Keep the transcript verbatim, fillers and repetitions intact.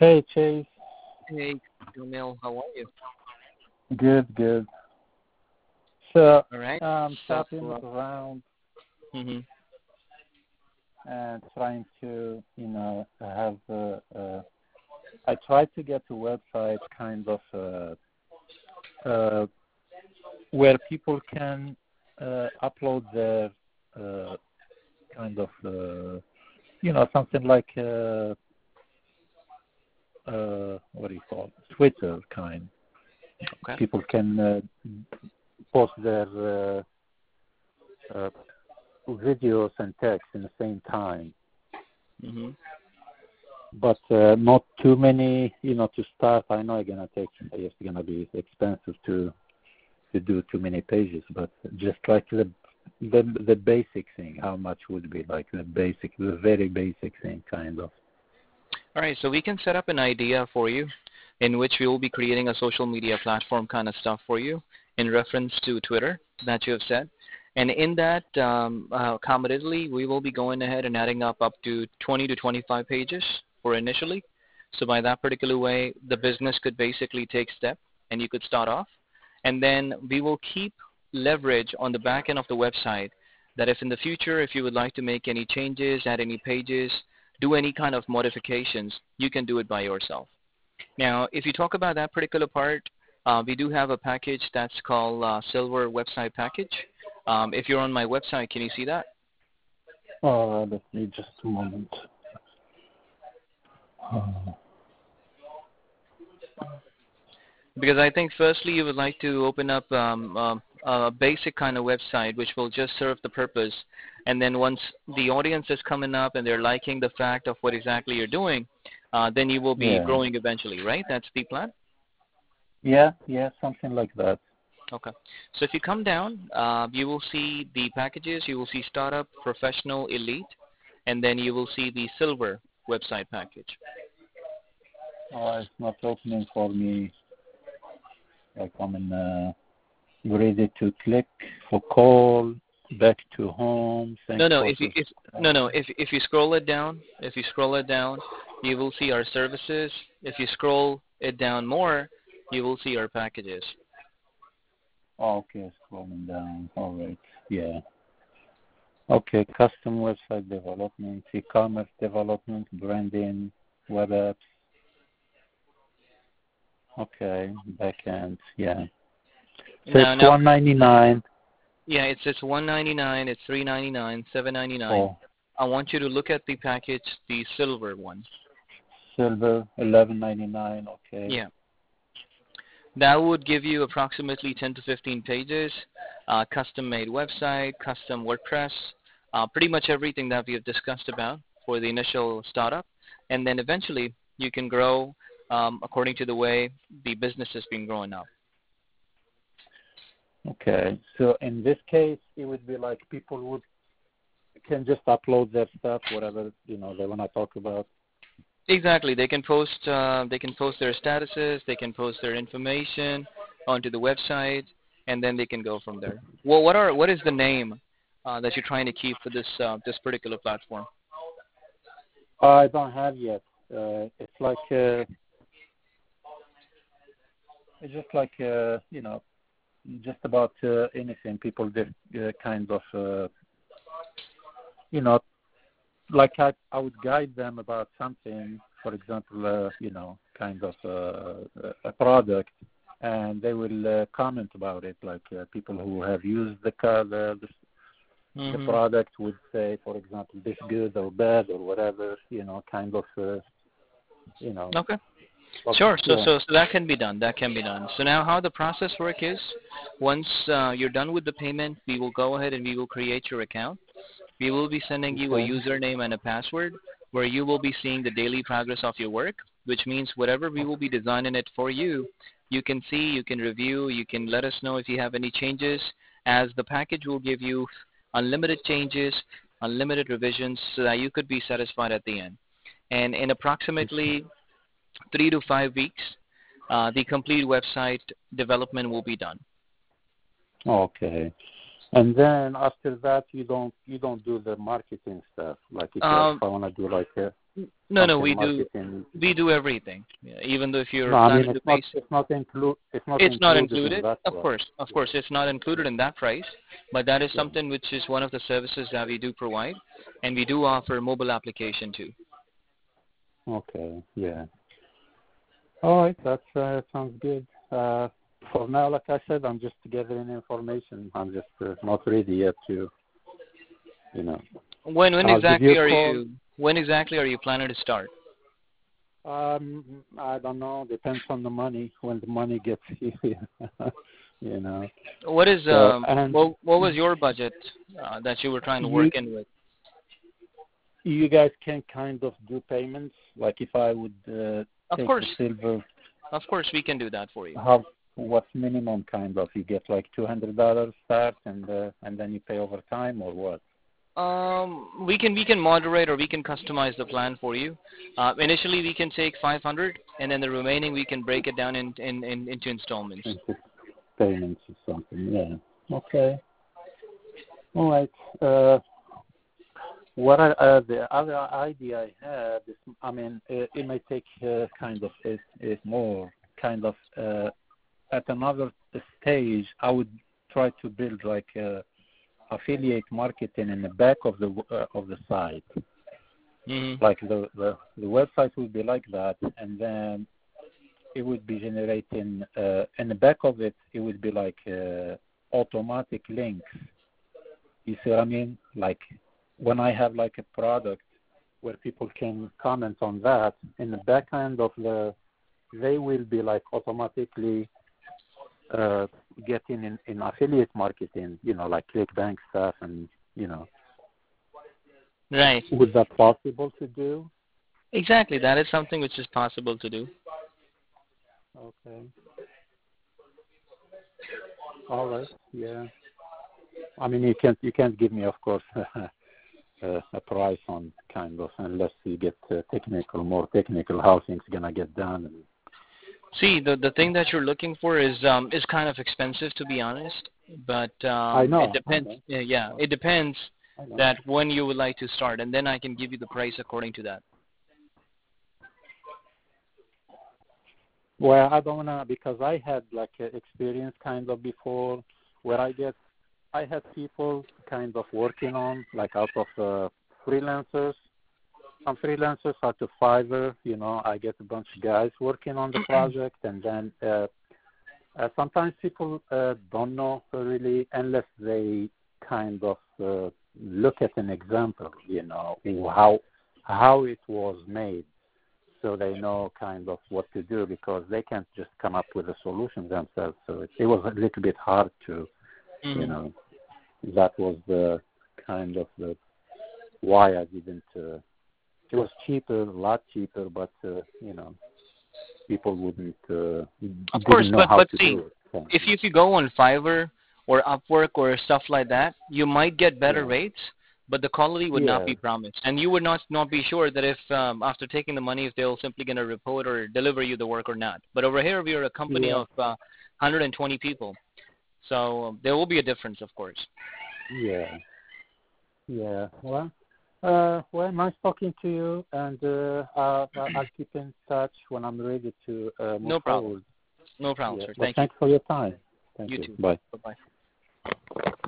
Hey, Chase. Hey, Jamil, how are you? Good, good. So, All right. um, So, shopping uh, around hmm and trying to, you know, have. Uh, uh, I tried to get a website kind of uh, uh, where people can uh, upload their uh, kind of, uh, you know, something like uh, uh, what do you call it? Twitter kind. okay. People can uh, post their uh, uh, videos and text in the same time, hmm but uh, not too many. You know, to start, I know it's gonna take. It's gonna be expensive to to do too many pages, but just like the the the basic thing. How much would be like the basic, the very basic thing, kind of. All right. So we can set up an idea for you in which we will be creating a social media platform kind of stuff for you in reference to Twitter that you have said. And in that, um, uh, accommodately, we will be going ahead and adding up up to twenty to twenty-five pages for initially. So by that particular way, the business could basically take step and you could start off. And then we will keep leverage on the back end of the website that if in the future, if you would like to make any changes, add any pages, do any kind of modifications, you can do it by yourself. Now, if you talk about that particular part, uh, we do have a package that's called uh, Silver Website Package. Um, if you're on my website, can you see that? Uh, let me just a moment. Uh, Because I think firstly you would like to open up um, um, a basic kind of website which will just serve the purpose. And then once the audience is coming up and they're liking the fact of what exactly you're doing, uh, then you will be yeah, growing eventually, right? That's the plan? yeah, yeah, something like that. Okay. So if you come down, uh, you will see the packages. You will see Startup, Professional, Elite, and then you will see the Silver website package. Uh, it's not opening for me. Like I'm in. Uh, ready to click for call, back to home, No, thanks no. for If you sus- if uh, no no if if you scroll it down, if you scroll it down, you will see our services. If you scroll it down more, you will see our packages. oh, okay, scrolling down. All right. Yeah. Okay, custom website development, e-commerce development, branding, web apps. Okay, backend. Yeah. So it's Now now one ninety-nine. yeah, it's it's one ninety-nine, it's three ninety-nine, seven ninety-nine. Oh, I want you to look at the package, the silver one. silver eleven ninety-nine. Okay. Yeah. That would give you approximately ten to fifteen pages, uh, custom-made website, custom WordPress, uh, pretty much everything that we have discussed about for the initial startup. And then eventually you can grow um, according to the way the business has been growing up. Okay. So in this case, it would be like people would can just upload their stuff, whatever you know they want to talk about. Exactly. They can post uh, they can post their statuses, they can post their information onto the website, and then they can go from there. Well, what are what is the name uh, that you're trying to keep for this uh, this particular platform? I don't have yet. Uh, it's like uh, it's just like uh, you know, just about uh, anything. People did uh, kind of uh, you know, like I I would guide them about something. For example, uh, you know, kind of uh, a product, and they will uh, comment about it. Like uh, people who have used the car, the, the the hmm product would say, for example, this good or bad or whatever. You know, kind of uh, you know. Okay. But, Sure. So, yeah. so, so that can be done. That can be done. So now, how the process work is, once uh, you're done with the payment, we will go ahead and we will create your account. We will be sending you a Okay. username and a password, where you will be seeing the daily progress of your work. Which means whatever we will be designing it for you, you can see, you can review, you can let us know if you have any changes, as the package will give you unlimited changes, unlimited revisions, so that you could be satisfied at the end. And in approximately three to five weeks, uh, the complete website development will be done. Okay. And then after that, you don't you don't do the marketing stuff. Like if, Um, if I want to do like a no, no, we do marketing. we do everything. Yeah, even though if you're No, I planning mean to it's not pay, it's not include it's not it's not included in included. that Of price. course, of course, it's not included in that price. But that is Yeah. something which is one of the services that we do provide, and we do offer mobile application too. Okay. Yeah. All right. That uh, sounds good. Uh, for now, like I said, I'm just gathering information. I'm just uh, not ready yet to, you know. When when I'll give you exactly a are call. you when exactly are you planning to start? Um, I don't know. Depends on the money. When the money gets here, you know. What is So, um and what what was your budget uh, that you were trying to you work in with? you guys can kind of do payments. Like if I would uh, Of take course, the silver, of course, we can do that for you. how what's minimum kind of? You get like two hundred dollars start, and uh, and then you pay over time, or what? Um, we can we can moderate or we can customize the plan for you. Uh, initially, we can take five hundred, and then the remaining we can break it down in, in, in into installments. Into payments or something. Yeah. Okay. All right. Uh, what I, uh, the other idea I had is, I mean, it, it may take uh, kind of it, it more kind of uh, at another stage. I would try to build like uh, affiliate marketing in the back of the uh, of the site. Mm-hmm. Like the, the the website would be like that, and then it would be generating uh, in the back of it. It would be like uh, automatic links. You see what I mean? Like when I have like a product where people can comment on that, in the back end of the, they will be like automatically uh, getting in, in affiliate marketing, you know, like ClickBank stuff, and you know. Right. Would that possible to do? Exactly. That is something which is possible to do. Okay. All right. Yeah. I mean, you can't you can't give me, of course, a, a price on kind of unless you get uh, technical, more technical, how things gonna get done. And, See, the the thing that you're looking for is um is kind of expensive, to be honest. But um, I know. it depends. I know. Yeah, yeah, it depends I know. that when you would like to start, and then I can give you the price according to that. Well, I don't wanna, because I had like a experience kind of before where I get I had people kind of working on like out of uh, freelancers. Some freelancers out of Fiverr, you know, I get a bunch of guys working on the project, and then uh, uh, sometimes people uh, don't know really unless they kind of uh, look at an example, you know, how how it was made, so they know kind of what to do, because they can't just come up with a solution themselves. So it, it was a little bit hard to, Mm-hmm. you know, that was the kind of the why I didn't. Uh, it was cheaper, a lot cheaper, but uh, you know, people wouldn't uh, Of course, didn't know but how but to see, do it. So, if you, if you go on Fiverr or Upwork or stuff like that, you might get better yeah, rates, but the quality would not yeah, be promised, and you would not not be sure that if um, after taking the money, if they'll simply going to report or deliver you the work or not. But over here, we are a company yeah, of uh, one hundred twenty people, so um, there will be a difference, of course. yeah, yeah. Well, uh, well, nice talking to you, and uh, uh, I'll keep in touch when I'm ready to uh, move No problem. forward. No problem, Yeah, sir. but Thank you. thanks for your time. Thank You you. too. Bye. Bye-bye.